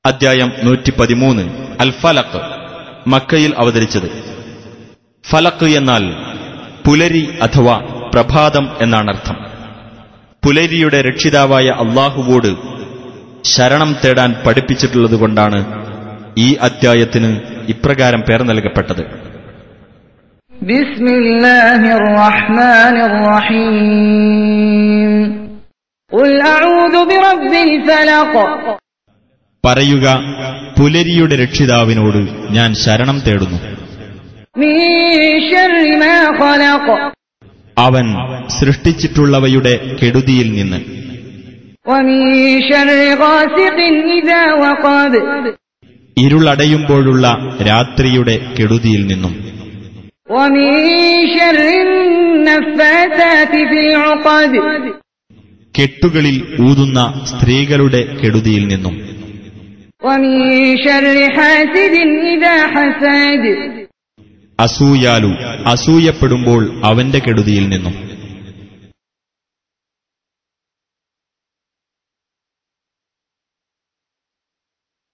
അദ്ധ്യായം 113 അൽ ഫലഖ്, മക്കയിൽ അവതരിച്ചത്. ഫലഖ് എന്നാൽ പുലരി അഥവാ പ്രഭാതം എന്നാണർത്ഥം. പുലരിയുടെ രക്ഷിതാവായ അള്ളാഹുവോട് ശരണം തേടാൻ പഠിപ്പിച്ചിട്ടുള്ളതുകൊണ്ടാണ് ഈ അദ്ധ്യായത്തിന് ഇപ്രകാരം പേർ നൽകപ്പെട്ടത്. ബിസ്മില്ലാഹിർ റഹ്മാനിർ റഹീം. ഖുൽ അഊദു ബിറബ്ബിൽ ഫലഖ്. പറയുക, പുലരിയുടെ രക്ഷിതാവിനോട് ഞാൻ ശരണം തേടുന്നു. മിൻ ശർരി മാ ഖലഖ്. അവൻ സൃഷ്ടിച്ചിട്ടുള്ളവയുടെ കെടുതിയിൽ നിന്ന്. വമിൻ ശർരി ഗാസിഖിൻ ഇദാ വഖബ്. ഇരുളടയുമ്പോഴുള്ള രാത്രിയുടെ കെടുതിയിൽ നിന്നും. വമിൻ ശർരി നഫ്ഫാതാതി ഫിൽ ഉഖദ്. കെട്ടുകളിൽ ഊതുന്ന സ്ത്രീകളുടെ കെടുതിയിൽ നിന്നും. വമിൻ ശർരി ഹാസിദിൻ ഇദാ ഹസദ്. അസൂയാലു അസൂയപ്പെടുമ്പോൾ അവന്റെ കെടുതിയിൽ നിന്നും.